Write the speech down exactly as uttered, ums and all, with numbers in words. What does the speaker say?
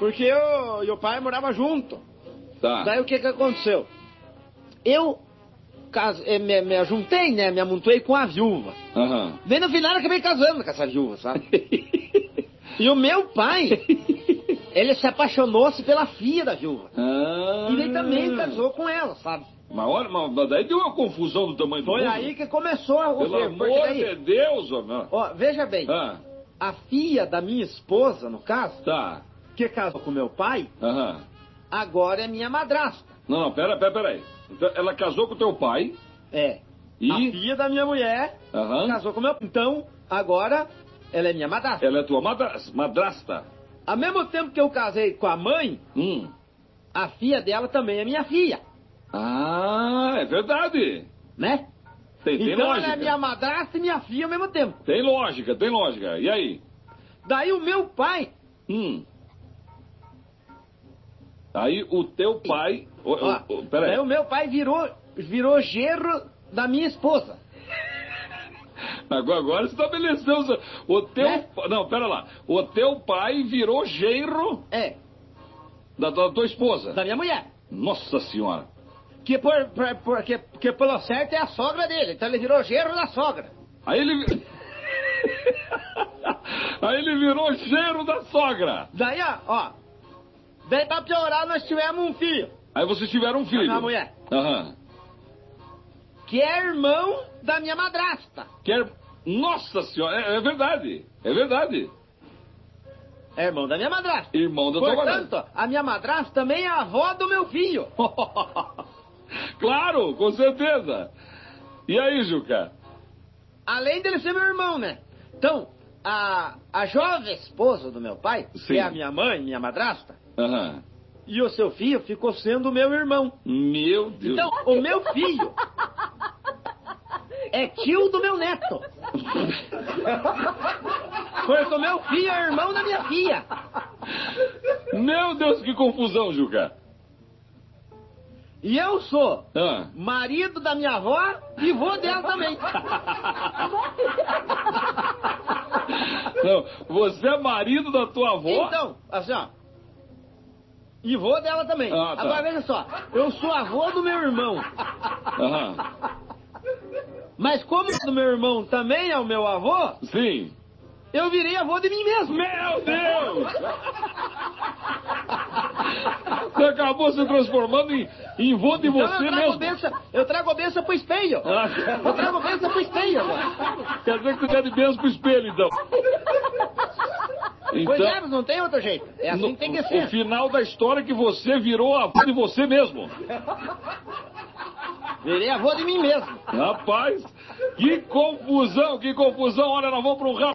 Porque eu e o pai morava junto. Tá. Daí o que que aconteceu? Eu case, eh, me, me juntei, né? Me amontoei com a viúva. Aham. Bem no final eu acabei casando com essa viúva, sabe? E o meu pai, ele se apaixonou-se pela filha da viúva. Ah. E ele também casou com ela, sabe? Mas olha, mas daí deu uma confusão do tamanho Foi do mundo. aí que começou o Pelo fervo, porque amor daí- de Deus, ó, meu. Ó, veja bem, Ah, a filha da minha esposa, no caso, tá. que casou com meu pai, Aham. agora é minha madrasta. Não, não, pera, pera, pera aí. Então, ela casou com teu pai É. e... A filha da minha mulher Aham. casou com meu pai. Então, agora, ela é minha madrasta. Ela é tua madra- madrasta. Ao mesmo tempo que eu casei com a mãe, Hum. a filha dela também é minha filha, Ah, é verdade. né? Tem, tem Então lógica. ela é minha madrasta e minha filha ao mesmo tempo. Tem lógica, tem lógica. E aí? Daí o meu pai, Hum. Aí o teu pai... Ô, ô, ó, ô, pera daí aí. o meu pai virou, virou genro da minha esposa. Agora, agora estabeleceu... O o teu... Né? Não, pera lá. O teu pai virou genro É, da, da tua esposa. da minha mulher. Nossa senhora. Que, por, por, por, que, que pelo certo é a sogra dele. Então ele virou genro da sogra. Aí ele... Aí ele virou genro da sogra. Daí, ó, ó. Daí pra piorar, nós tivemos um filho. Aí vocês tiveram um filho. Da minha mulher. Aham. Que é irmão da minha madrasta. Quer... Nossa senhora, é, é verdade. É verdade. É irmão da minha madrasta. Irmão da tua madrasta. Portanto, a minha madrasta também é a avó do meu filho. Claro, com certeza. E aí, Juca? Além dele ser meu irmão, né? Então, a, a jovem esposa do meu pai, Sim. que é a minha mãe, minha madrasta, Aham. e o seu filho ficou sendo meu irmão. Meu Deus. Então, o meu filho é tio do meu neto. Porque o meu filho é irmão da minha filha. Meu Deus, que confusão, Juca. E eu sou Ah. marido da minha avó e vô dela também. Não, você é marido da tua avó? Então, assim, ó. E vô dela também. Ah, tá. Agora, veja só. Eu sou avô do meu irmão. Aham. Mas como o meu irmão também é o meu avô, Sim. eu virei avô de mim mesmo. Meu Deus! Você acabou se transformando em, em vô de Então você eu trago mesmo. benção, eu trago a benção pro espelho. Ah. Eu trago a benção pro espelho agora. Quer dizer que tu quer de beijo pro espelho, então. Pois é, mas não tem outro jeito. É assim no- que tem que o ser. final da história é que você virou avô de você mesmo. Virei avô de mim mesmo. Rapaz, que confusão, que confusão. Olha, nós vamos para um rápido.